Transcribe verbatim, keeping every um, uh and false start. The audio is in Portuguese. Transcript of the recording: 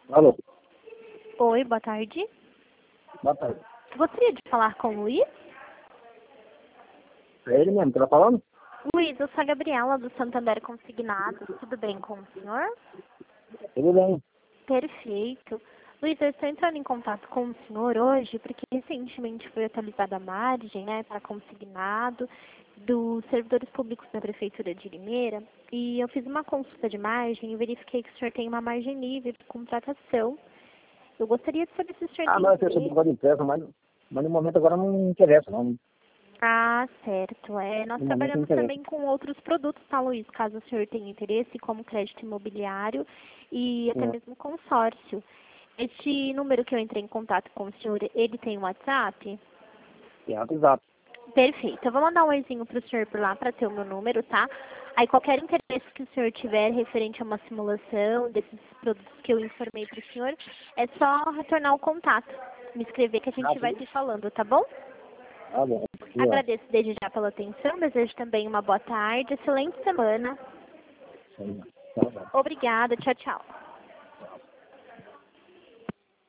Alô, Oi, boa tarde. boa tarde. Gostaria de falar com o Luiz? É ele mesmo que tá falando? Luiz, eu sou a Gabriela do Santander Consignados. Tudo bem com o senhor? Tudo bem. Perfeito. Luiz, eu estou entrando em contato com o senhor hoje porque recentemente foi atualizada a margem, né, para consignado dos servidores públicos da Prefeitura de Limeira e eu fiz uma consulta de margem e verifiquei que o senhor tem uma margem livre de contratação. Eu gostaria de saber se o senhor Ah, tem mas eu sou interesse. de empresa, mas, mas no momento agora não me interessa, não. Ah, certo. É, nós No momento não trabalhamos interessa. também com outros produtos, tá, Luiz? Caso o senhor tenha interesse, como crédito imobiliário e até É, mesmo consórcio. Este número que eu entrei em contato com o senhor, ele tem WhatsApp? é exato. Perfeito. Eu vou mandar um oizinho para o senhor por lá para ter o meu número, tá? Aí qualquer interesse que o senhor tiver referente a uma simulação desses produtos que eu informei para o senhor, é só retornar o contato. Me escrever que a Ah, gente vai tudo. se falando, tá bom? Tá bom. E, ó, Agradeço desde já pela atenção, desejo também uma boa tarde, excelente semana. tá bom. Obrigada, tchau, tchau.